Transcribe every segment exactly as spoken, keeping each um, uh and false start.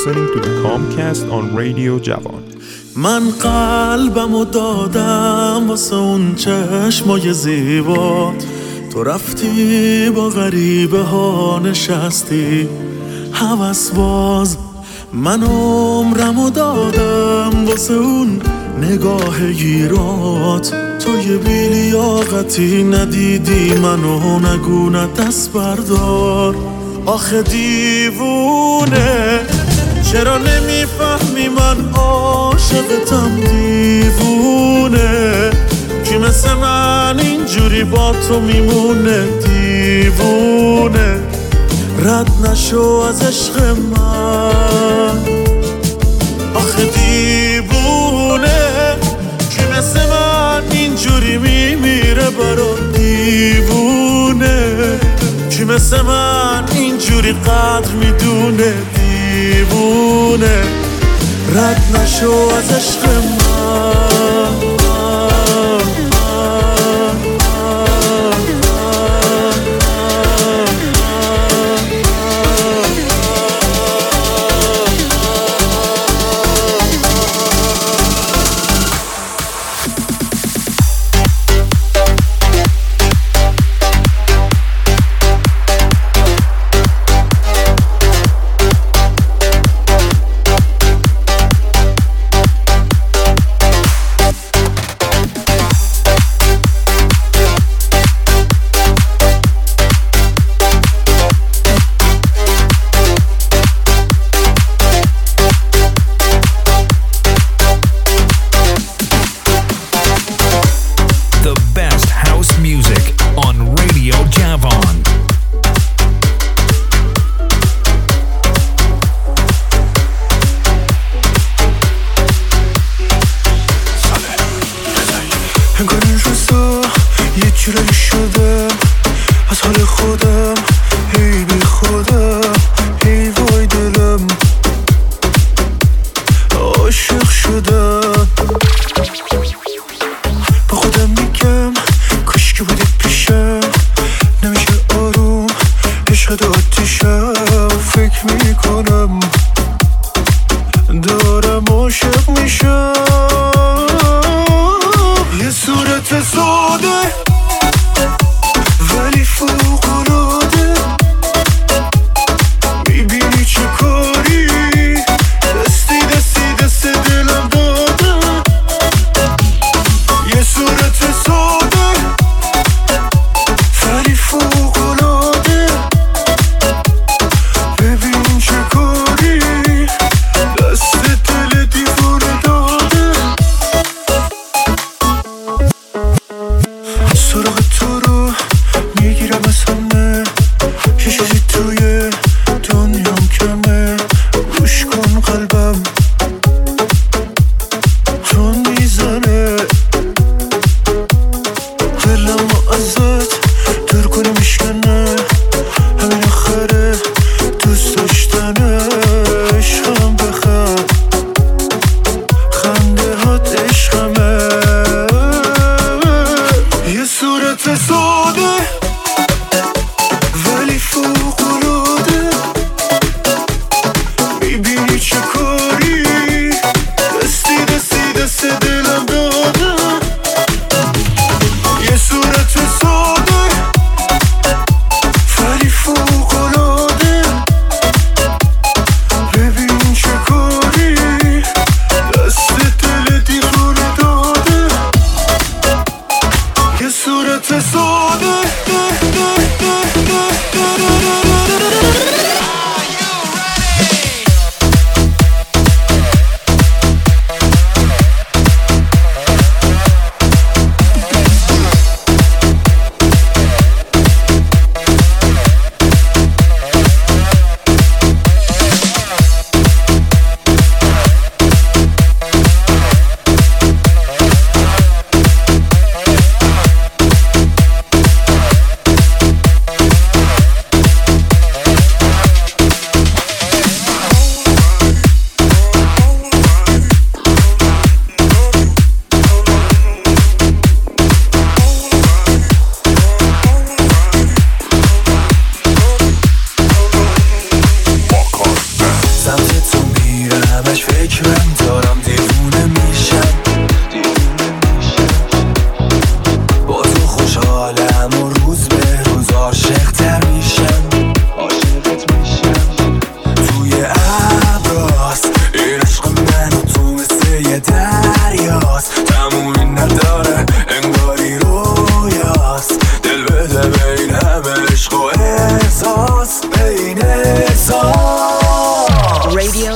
listening to the Comcast on Radio Javan. من قلبمو دادم واسه اون چشمای زیبات، تو رفتی با غریبه ها نشستی هوس باز. من عمرمو دادم واسه اون نگاه گیرات، تو یه بیلیاقتی ندیدی منو نگونه دست بردار. آخه دیوونه چرا نمیفهمی من عاشقتم دیوونه، کی مثل من اینجوری با تو میمونه دیوونه، رد نشو از عشق من. آخه دیوونه کی مثل من اینجوری میمیره برا دیوونه، کی مثل من اینجوری قدر میدونه دیوونه، رد نشو از عشق من.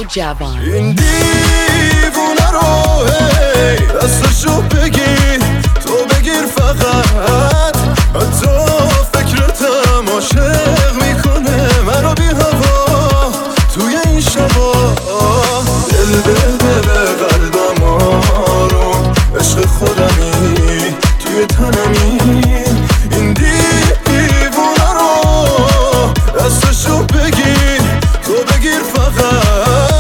جوان. این دیوونه رو هی دستشو بگیر، تو بگیر فقط، حتی فکرتم عاشق میکنه منو بی هوا توی این شبا. دل بده به قلبم آروم، عشق خودمی توی تنمی. این دیوونه رو دستشو بگیر، تو بگیر فقط.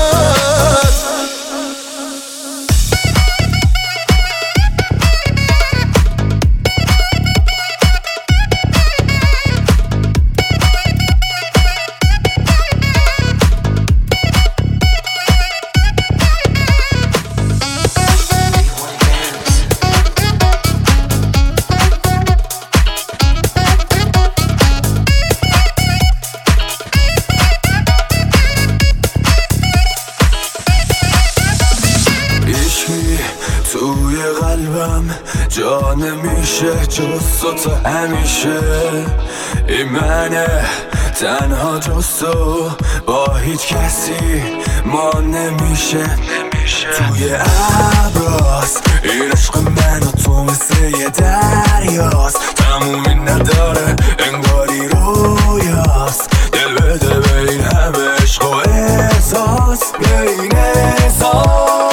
توی قلبم جا نمیشه جز تو همیشه. این منه تنها جز تو، با هیچ کسی ما نمیشه. توی ابراست این عشق من و تو مثل یه دریاست، تمومی نداره انگاری رویاست. دل بده به این همه عشق و احساس، به این احساس.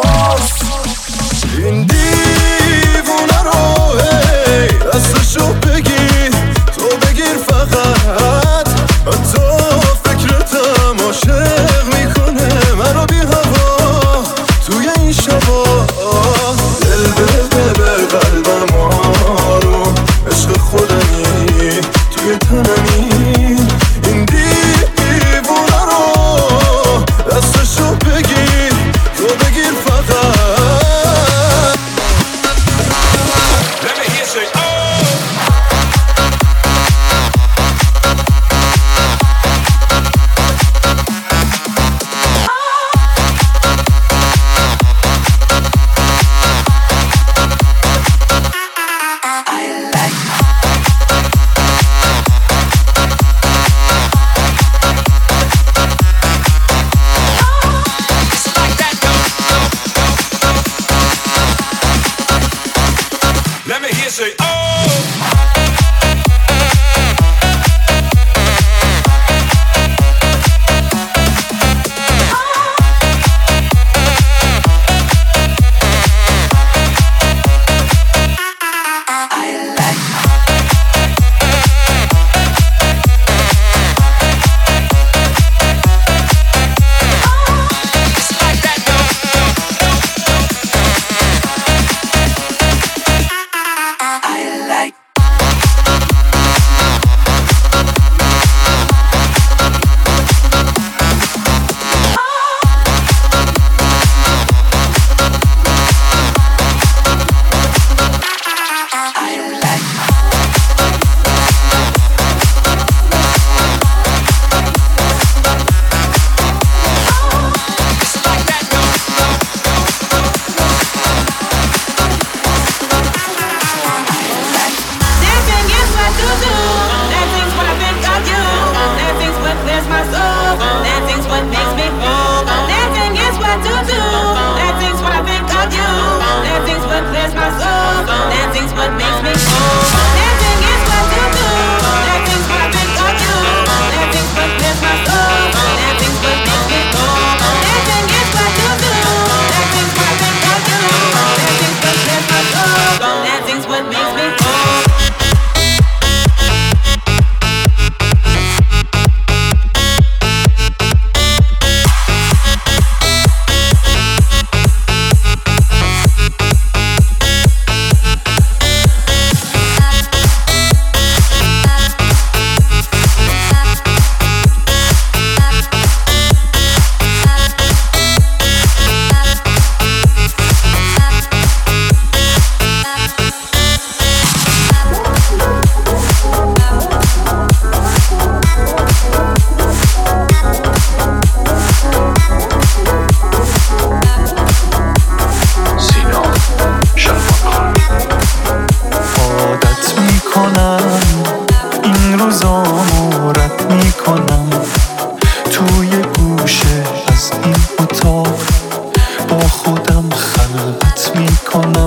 این دیوونه رو هی دستشو بگیر، تو بگیر فقط، حتی فکرتم عاشق میکنه منو بی هوا توی این شبا. دل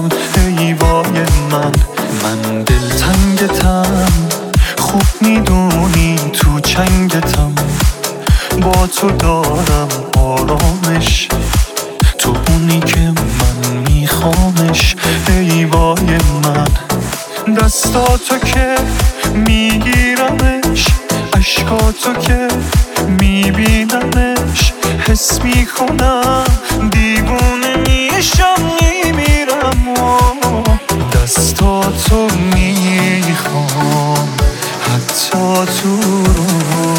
کنم ای وای من من دلتنگتم خوب میدونی تو چنگتم با تو دارم آرامش تو اونی که من میخوامش ای وای من دستاتو که میگیرمش عشقاتو که میبینمش حس میکنم دیوونه میشم میمیرم دستاتو میخوام حتی تو رو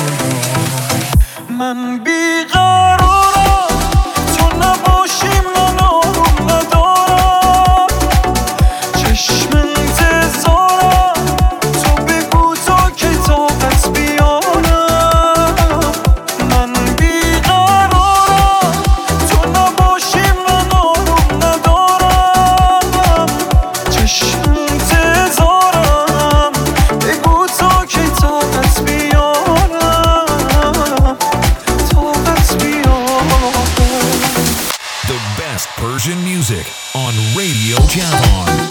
من بیقرارم تو نباشی من آروم ندارم چشم انتظارم تو بگو تا که طاقت بیارم من بیقرارم تو نباشی من آروم ندارم چشم انتظارم بگو تا که طاقت بیارم طاقت بیارم. The best Persian music on Radio Javan.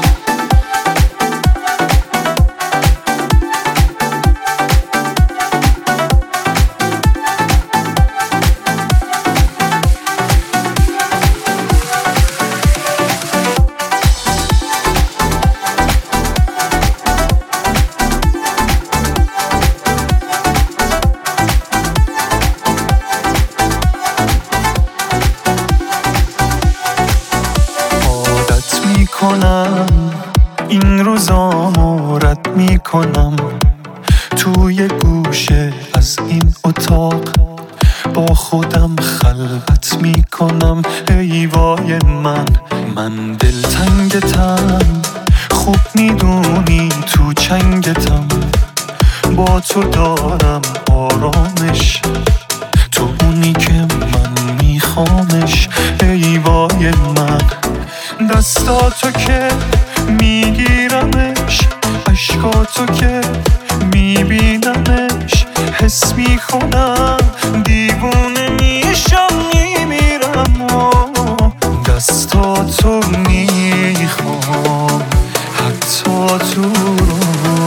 این روزامو رد میکنم توی گوشه از این اتاق با خودم خلوت میکنم ای وای من من دلتنگتم خوب میدونی تو چنگتم با تو دارم آرامش تو اونی که من میخوامش ای وای من دستاتو که میگیرمش عشقاتو که میبینمش حس میکنم دیوونه میشم میمیرم دستاتو میخوام حتی تو رو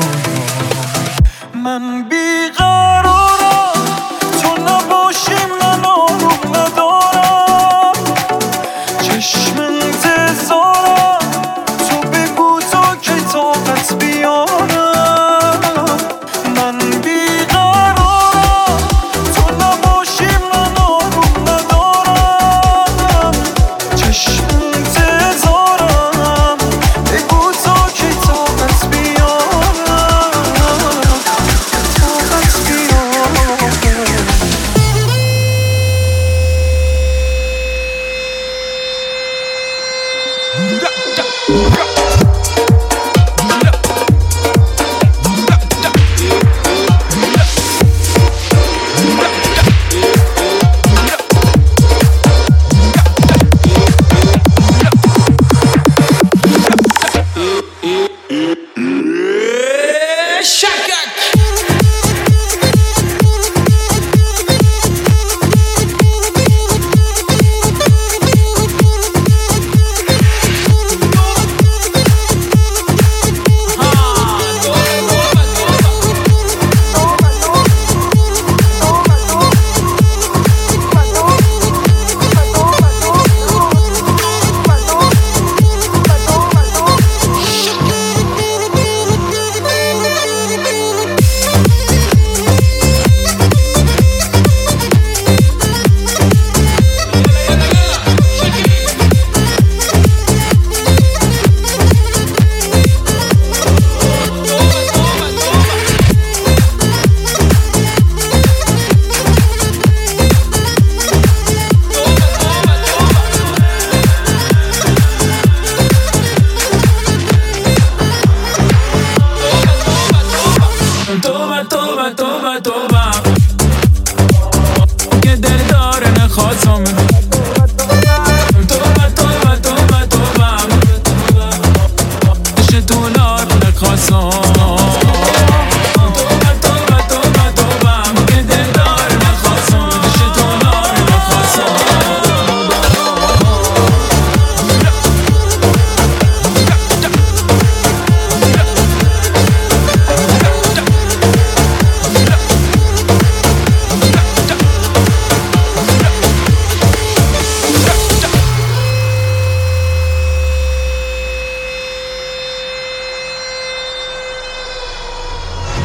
من بیقرارم تو نباشی من آروم ندارم چشم انتظارم تو بگو تا که طاقت بیارم من بیقرارم تو نباشی من آروم ندارم چشم انتظارم بگو تا که طاقت بیارم طاقت بیارم.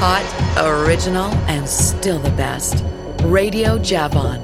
Hot, original, and still the best. Radio Javon.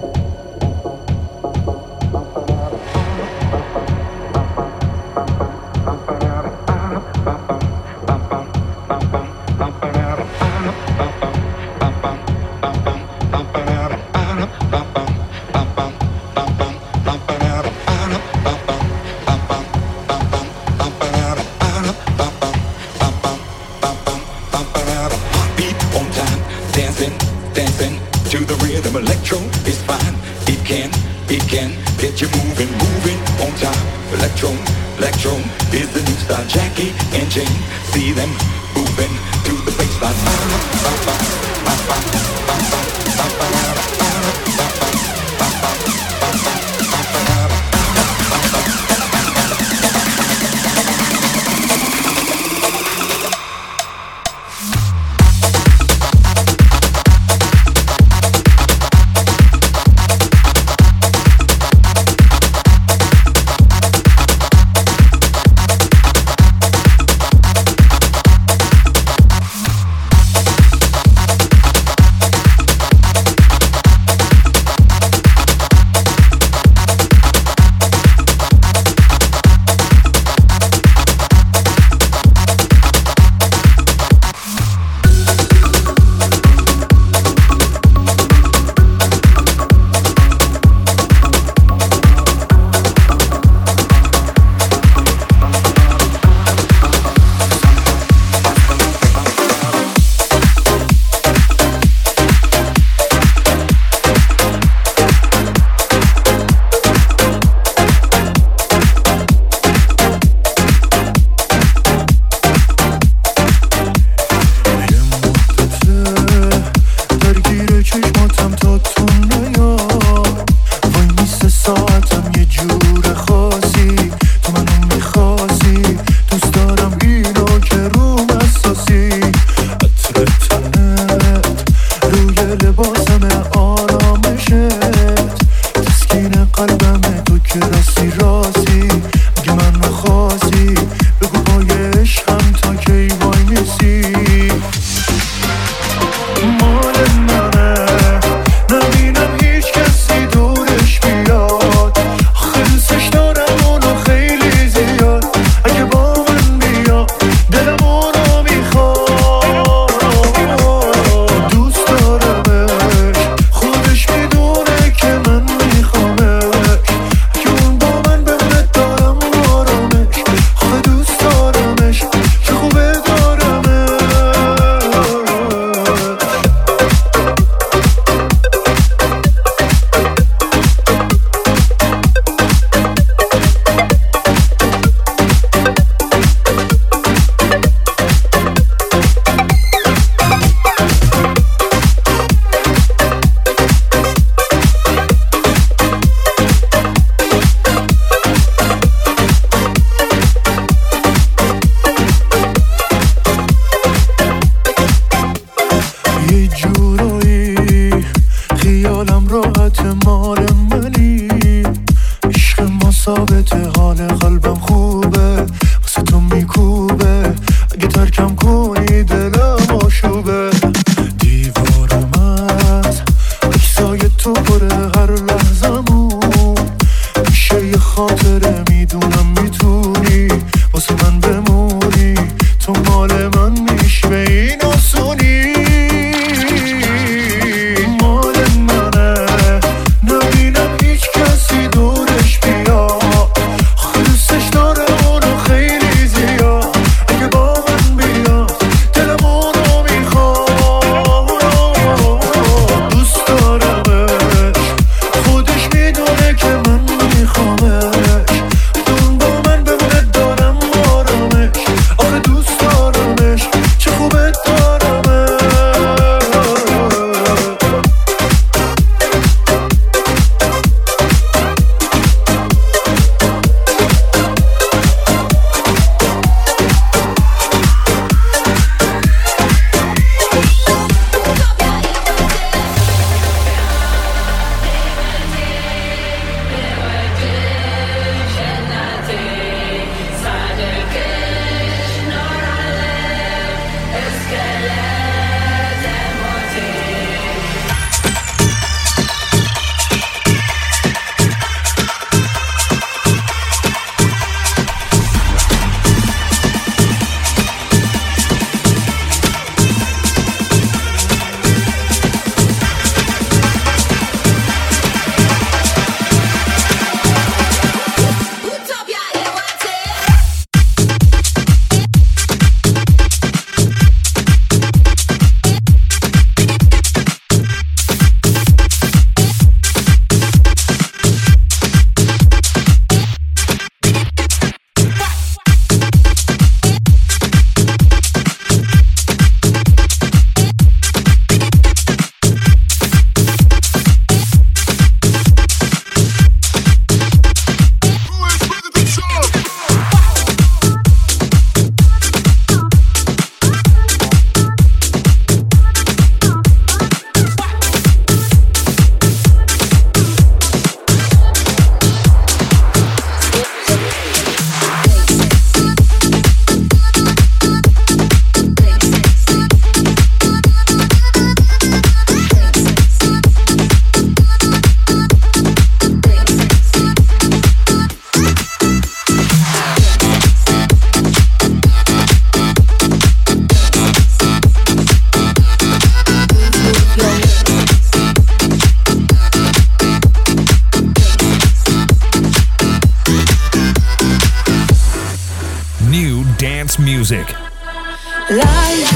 new dance music. Life.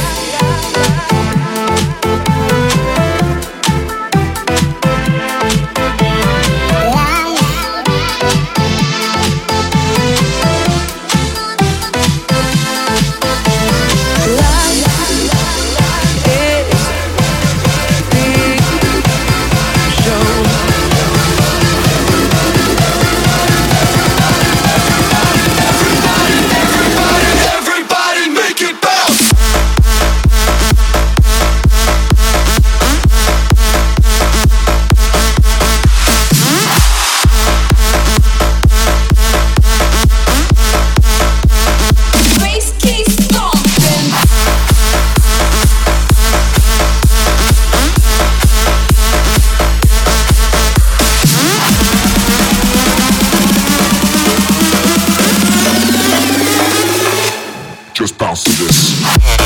Just bounce to this.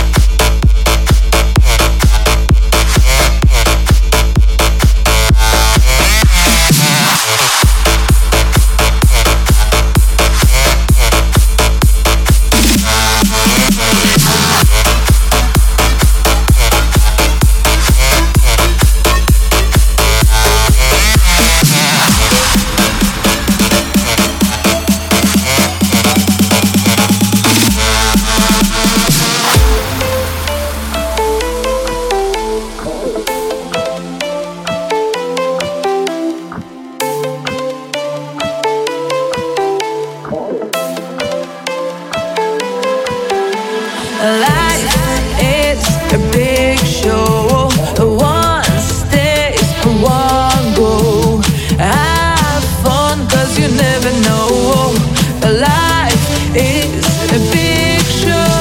Life is a big show. One stage, one go. Have fun, cause you never know. Life is a big show.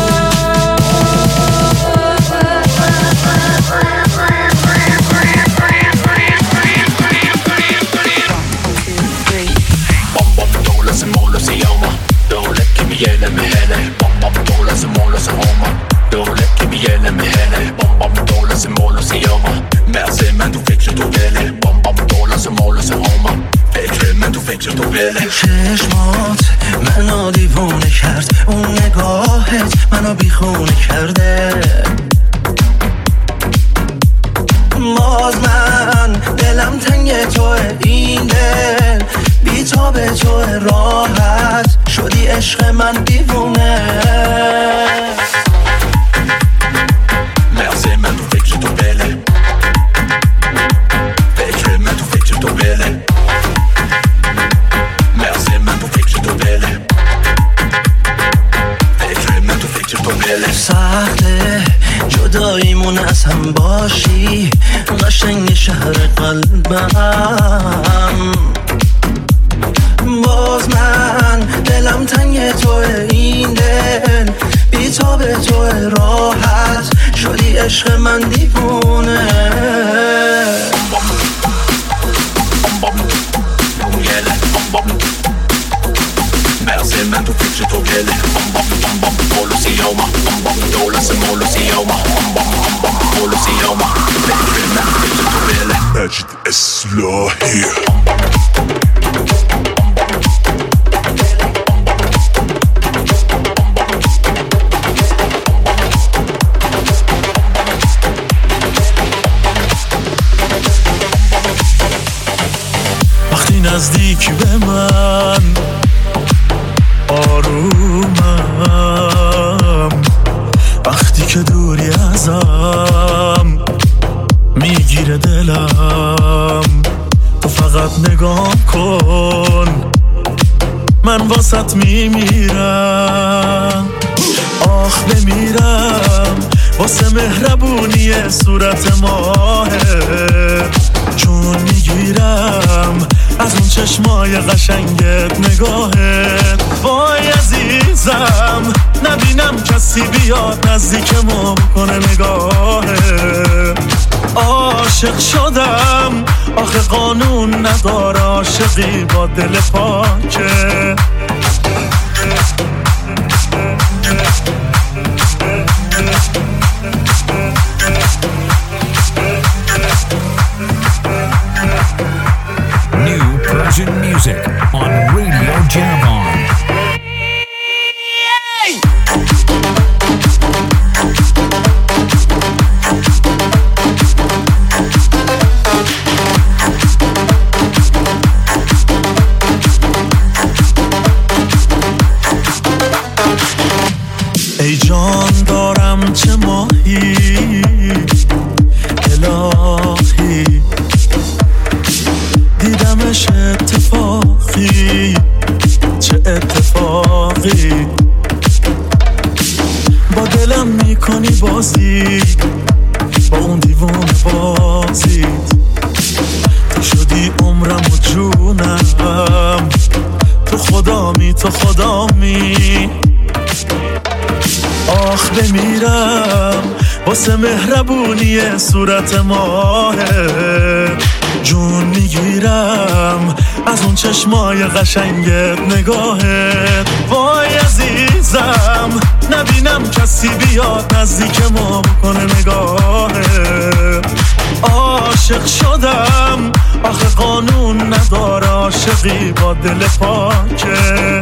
Bom bom dola se mola se yoma. Dola kimi yele me hele. Bom bom dola se mola se homa. Dola kimi yele me hele. Bom bom dola se mola se yoma. Merci men du fikk تو گله. Bom bom dola se mola se homa. فکر من تو فکر تو گله. چشمات منو دیوونه کرد، اون نگاهت منو بیخونه کرده. باز من دلم تنگ توه، این دل بی تو به تو راحت شدی عشق من دیوونه. مرسی من تو فکر تو گله. فکر من تو فکر تو گله. مرسی من تو فکر تو گله. فکر من تو فکر تو گله. سخته جداییمون از هم باشی، قشنگ شهر قلبم. باز من دلم تنگ توه، این دل بی تو به تو راحت شدی عشق من دیوونه. مرسی من تو فکر تو گله. بام بام بام بام بولو سیوما. بام بام دولا سمولو سیوما. بام بام بام بام بولو سیوما. فکر من تو فکر تو گله. مجد اصلاحی. وقتی نزدیک به من آرومم، وقتی که دوری ازم میگیره دلم. تو فقط نگاه کن، من واسط میمیرم. آخ بمیرم واسه مهربونی صورت ماهه، چون میگیرم از اون چشمای قشنگت نگاهت. وای عزیزم نبینم کسی بیاد نزدیکمو بکنه نگاهه. عاشق شدم آخه قانون نداره عاشقی با دل پاکه. New Persian music on Radio Javon. Hey! ای جان دارم چه ماهی الهی، دیدمش اتفاقی چه اتفاقی، با دلم میکنی بازی، با اون دیوونه بازی، تو شدی عمرم و جونم، تو خدامی تو خدامی. آخ بمیرم واسه مهربونی صورت ماهه، جون میگیرم از اون چشمای قشنگت نگاهت. وای عزیزم نبینم کسی بیاد نزدیک ما بکنه نگاهت. عاشق شدم آخه قانون نداره عاشقی با دل پاکه.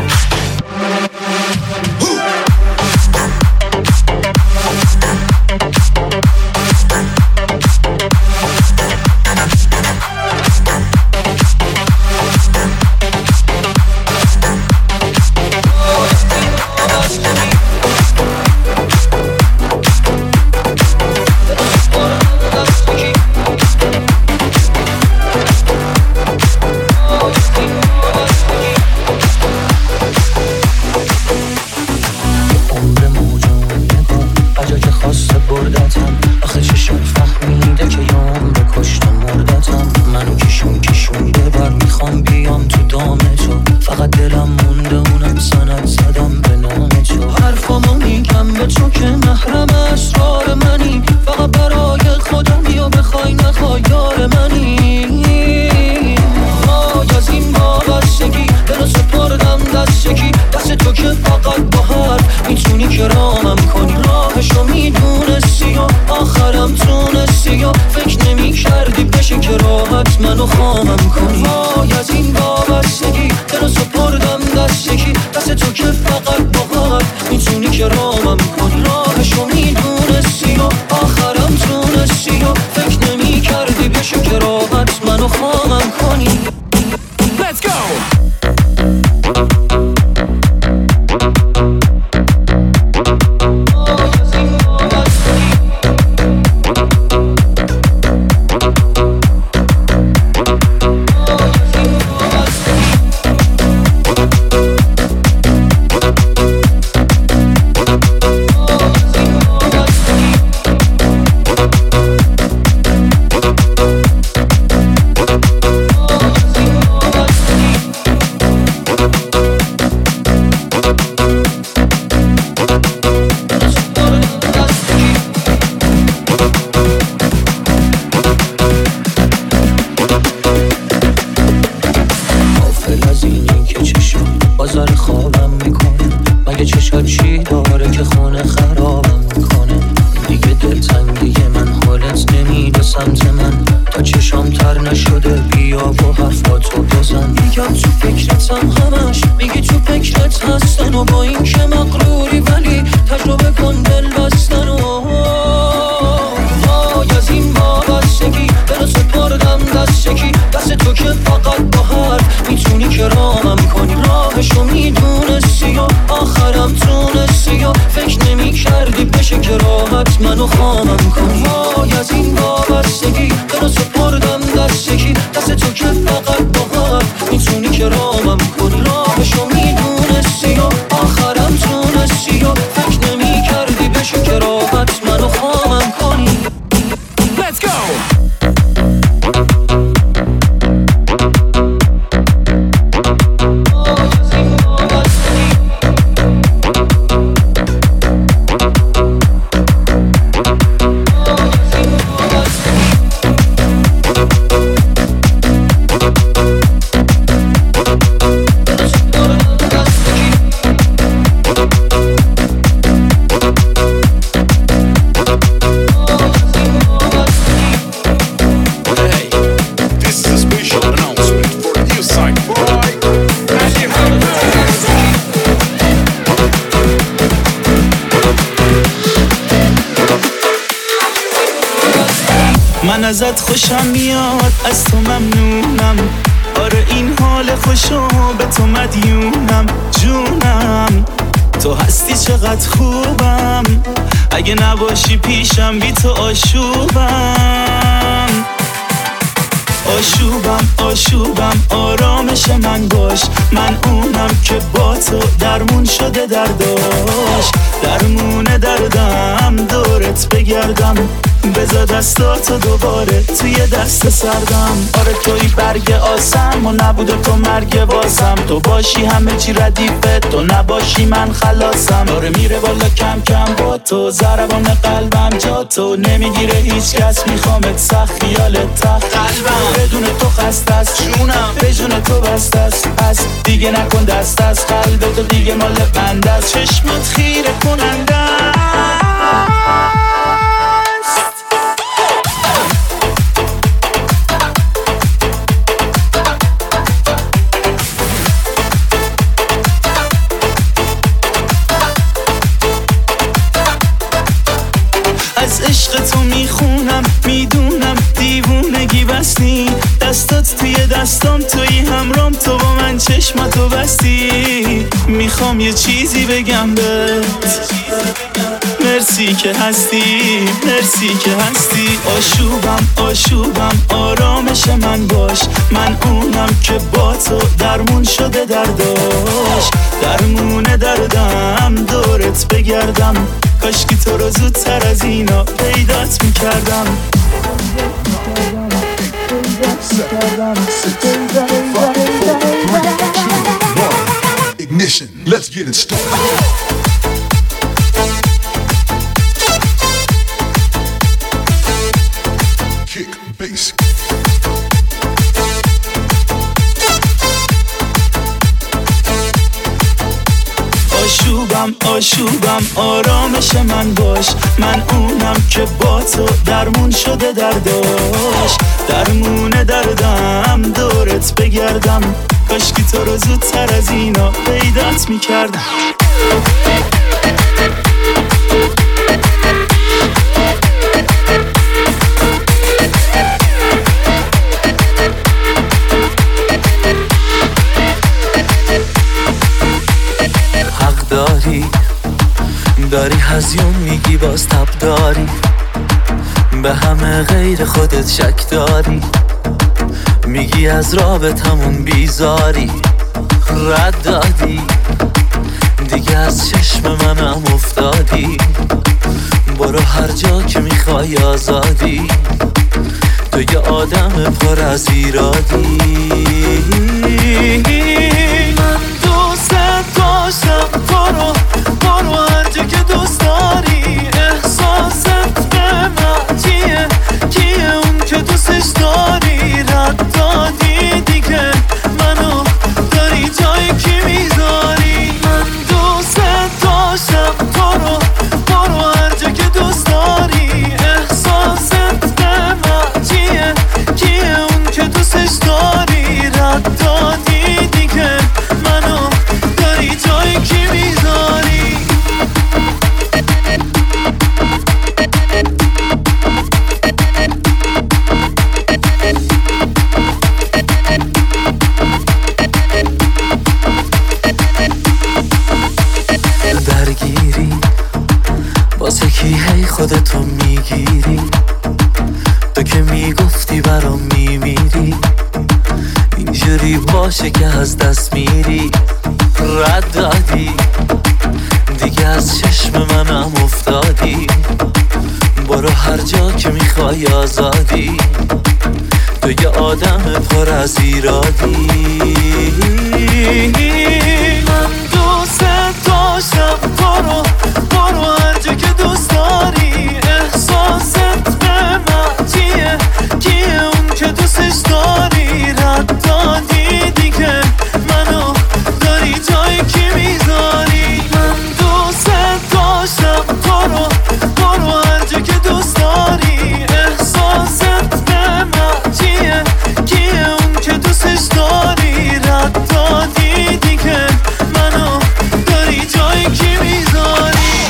من ازت خوشم میاد از تو ممنونم، آره این حال خوشو به تو مدیونم جونم. تو هستی چقدر خوبم، اگه نباشی پیشم بی تو آشوبم. آشوبم آشوبم آرامش من باش، من اونم که با تو درمون شده درداش. درمونه دردم دورت بگردم، بذار دستاتو دوباره توی دست سردم. آره توی برگ آسم و نبوده تو مرگ واسم، تو باشی همه چی ردیفه، تو نباشی من خلاصم. داره میره بالا کم کم با تو، ضربان قلبم جا تو نمیگیره هیچ کس، میخوامت سخت خیالت تخت قلبم. بدون تو خسته است جونم، به جون تو بسته است، پس دیگه نکن دست از قلب تو، دیگه مال بنده است. چشمت خیره کننده است. از عشق تو میخونم، میدونم دیوونگی بستی، دستات توی دستام توی همرام، تو با من چشماتو بستی. میخوام یه چیزی بگم بهت، مرسی که هستی، مرسی که هستی. آشوبم آشوبم آرامش من باش، من اونم که با تو درمون شده درداش. درمونه دردم دورت بگردم، کاشکی تو رو زودتر از اینا پیدات میکردم. Ignition, let's get it started. Kick, bass. آشوبم آشوبم آرامش من باش، من اونم که با تو درمون شده درداش. درمونه دردم دورت بگردم، کاشکی تو رو زودتر از اینا پیدات میکردم. حق داری داری هزیون میگی باز تب داری، به همه غیر خودت شک داری، میگی از رابطمون بیزاری. رد دادی دیگه از چشم منم افتادی، برو هر جا که میخوای آزادی، تو یه آدم پر از ایرادی. من دوست داشتم تو رو، برو هر جا که دوست داری. احساست به من چیه، کیه اون که دوستش داری. رد دادی دیگه منو، داری جای کی میذاری. من دوست داشتم تو رو، برو هر جا که دوست داری. احساست به من چیه، کیه اون که دوستش داری. رد دادی دیگه منو، داری جای کی میذاری. درگیری واسه کی هی خودتو میگیری، تو که میگفتی برام میمیری، اینجوری باشه که از دست میری. رد دادی دیگه از چشم منم افتادی، برو هر جا که میخوای آزادی، تو یه آدم پر از ایرادی. من دوست داشتم تو رو، برو هر جا که دوست داری. احساست به من چیه، کیه اون که دوستش داری. رد دادی دیگه منو، داری جای کی میذاری. من دوست داشتم تو رو، برو هر جا که دوست داری. احساست به من چیه، کیه اون که دوستش داری. رد دادی دیگه منو، داری جای کی میذاری.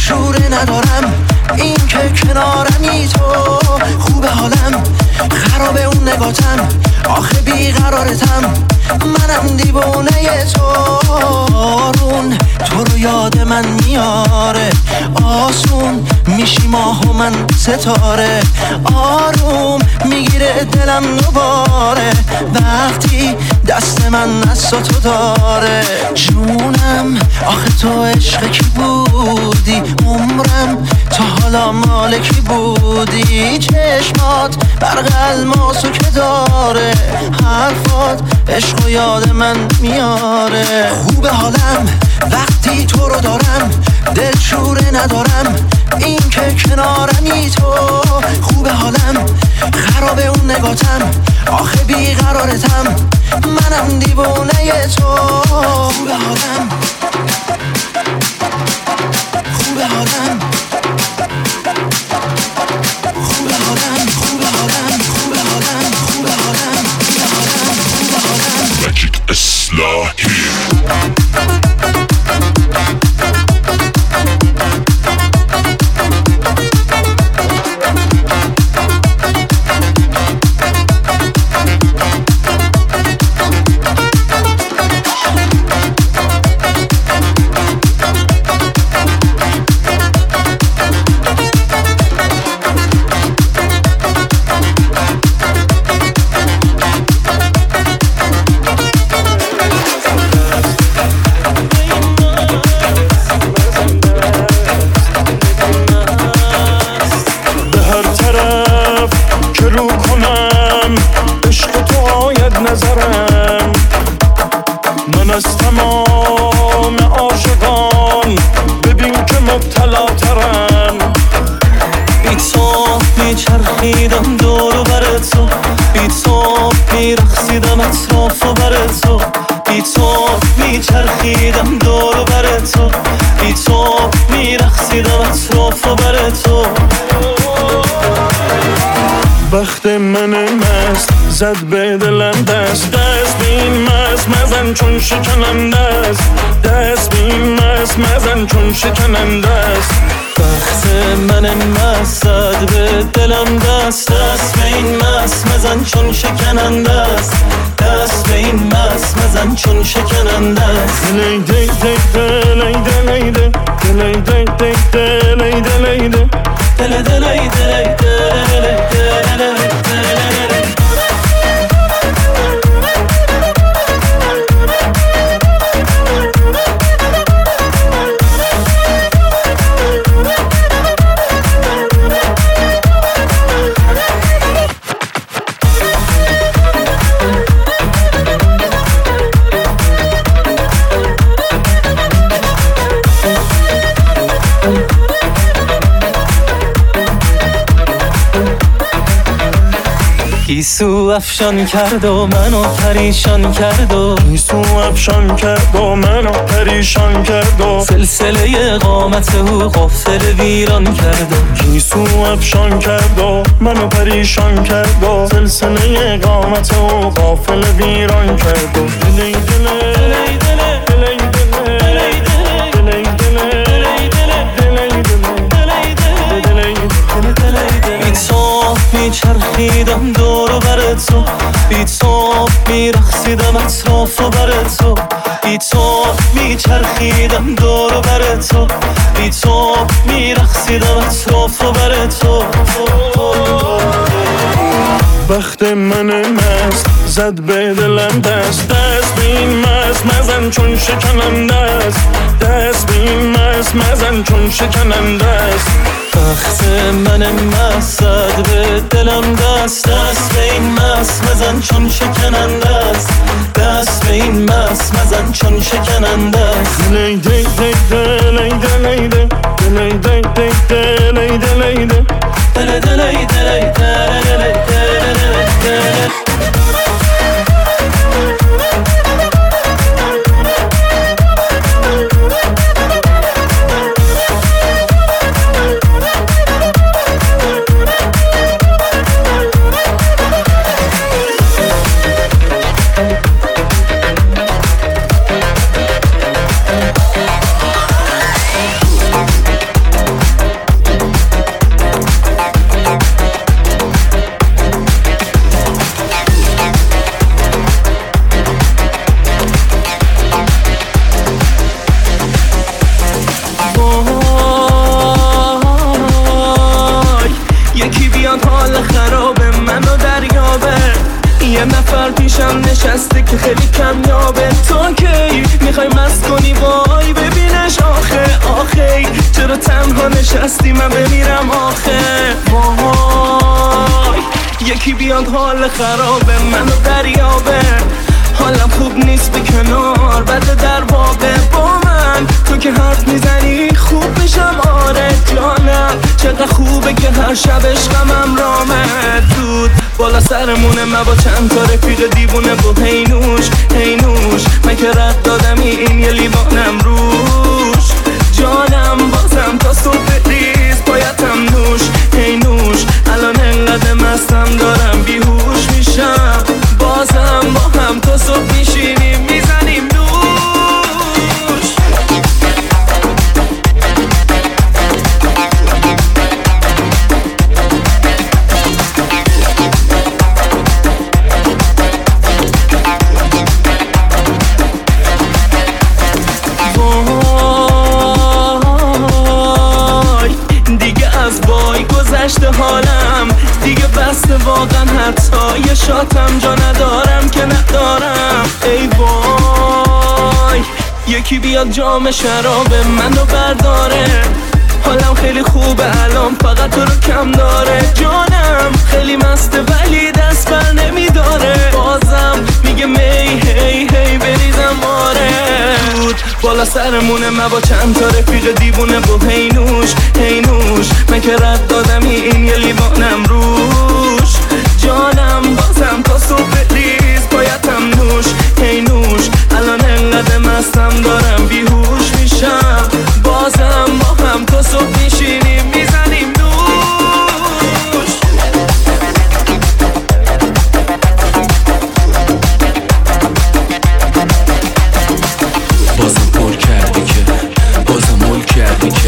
دلشوره ندارم این که کنارمی تو خوب حالم خرابه اون نگاتم آخه بیقرارتم منم دیوونه تو آرون تو رو یاد من میاره آسون میشی ماه و من ستاره آروم میگیره دلم دوباره وقتی دست من از تو داره جونم آخه تو عشق کی بودی عمرم تا حالا مال کی بودی چشمات برق الماسو که داره حرفات عشق و یاد من میاره خوب حالم وقتی تو رو دارم دلشوره ندارم این که کنارمی تو خوب حالم خرابه اون نگاتم آخه بیقرارتم منم دیوونه تو خوب حالم خوب حالم خوب حالم خوب حالم خوب حالم خوب حالم خوب حالم Magic Islahi وقت من مست زد به دلم دست دست بین مست مزن چون شکننده است دست بین مست مزن چون شکننده است وقت من مست زد به دلم دست دست بین مست مزن چون شکننده است دست بین مست مزن چون شکننده است دلی دی دی دلی دلی دی دلی دی دی دلی دلی دی دلی دلی دلی دلی گیسو افشان کرد و منو پریشان کرد و گیسو افشان کرد و منو پریشان کرد و سلسله قامت او غافل ویران کرد و گیسو افشان کرد و منو پریشان کرد و سلسله قامت او غافل ویران کرد و دلی دلی دلی دلی دلی دلی دلی بی تو میچرخیدم دور و بر تو بی تو میرخصیدم اطراف و بر تو بی تو میچرخیدم دور و بر تو بی تو میرخصیدم اطراف و بر تو وقت من مست زد به دلم دست دست بین مست مزن چون شکننده است دست بین مست مزن چون شکننده است وقت من مست زد به دلم دست دست بین مست مزن چون شکننده است دست بین مست مزن چون شکننده است دلی دی دی دلی دلی دی دلی دی دی دلی دلی دی دلی دلی دلی دلی دلی که خیلی کمیابه. تو کی میخوای مست کنی وای ببینش آخه آخه چرا تنها نشستی من بمیرم آخه وای یکی بیاد حال خرابه منو دریابه حالم خوب نیست به کنار بده در واقع با من تو که حرف میزنی خوب میشم آره جانم چقدر خوبه که هر شب عشقم رامه دود بالا سرمونه من با چند تا رفیق دیوونه با هینوش هینوش من که رد دادمی این یه لیوانم روش جانم بازم تا صبح ریز بایدم نوش هینوش الان انقدر مستم دارم بیهوش میشم بازم با هم تا صبح میشینیم میزنیم نوش وای دیگه از وای گذشته حالم دیگه بسته واقعا حتی یه شاتم جا ندارم که ندارم ای وای یکی بیاد جام شراب منو برداره حالم خیلی خوبه الان فقط تو رو کم داره جانم خیلی مسته ولی دست بر نمیداره بازم میگه می هی هی بریزم آره دود بالا سرمونه من با چند تا رفیق دیوونه با هینوش هینوش من که رد دادمی این یه لیوانم روش جانم بازم تا صبح ریز بایدم نوش هینوش الان انقدر مستم دارم بیهوش میشم بازم با هم تا صبح میشینیم میزنیم نوش بازم پر کردی که بازم مول کردی که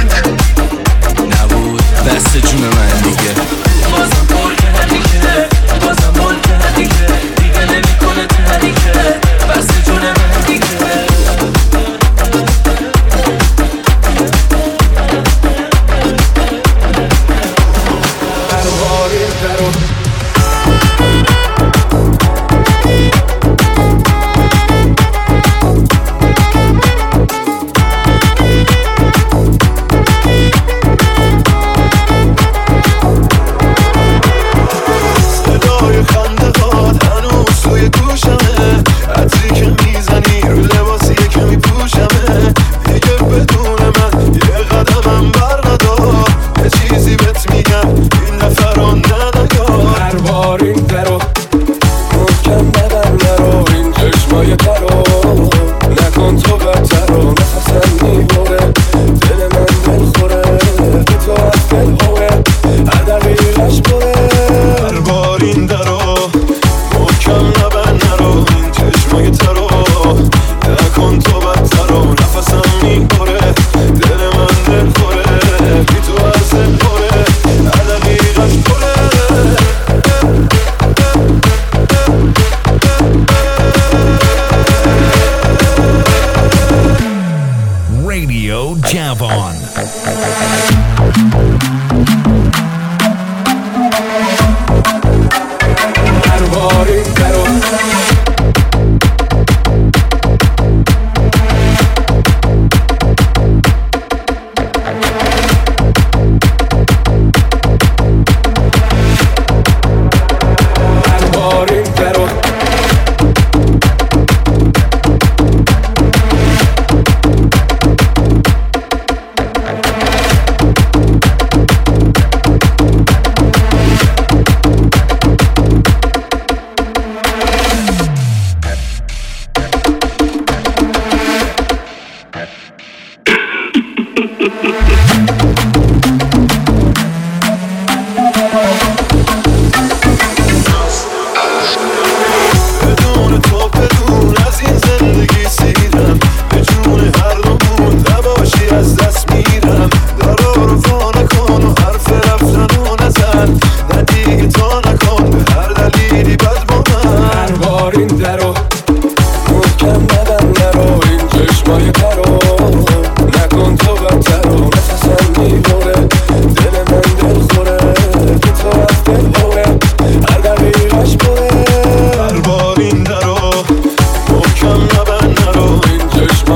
نبود دست جون من دیگه بازم پر کردی که بازم مول کردی که دیگه نمیکنه تردی که بس جون من دیگه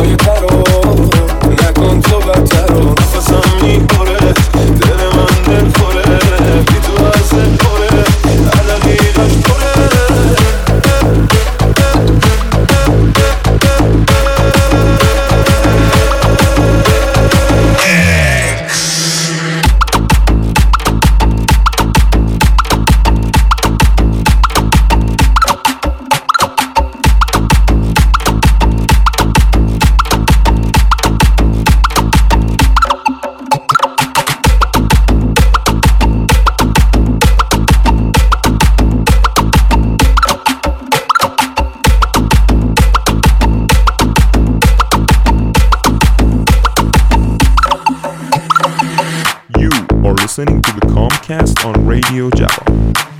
های ترو نکن تو بدتر و نفسم میباره دل من دل خوره بی تو از دل خوره علقیقش خوره Listening to the Comcast on Radio Java.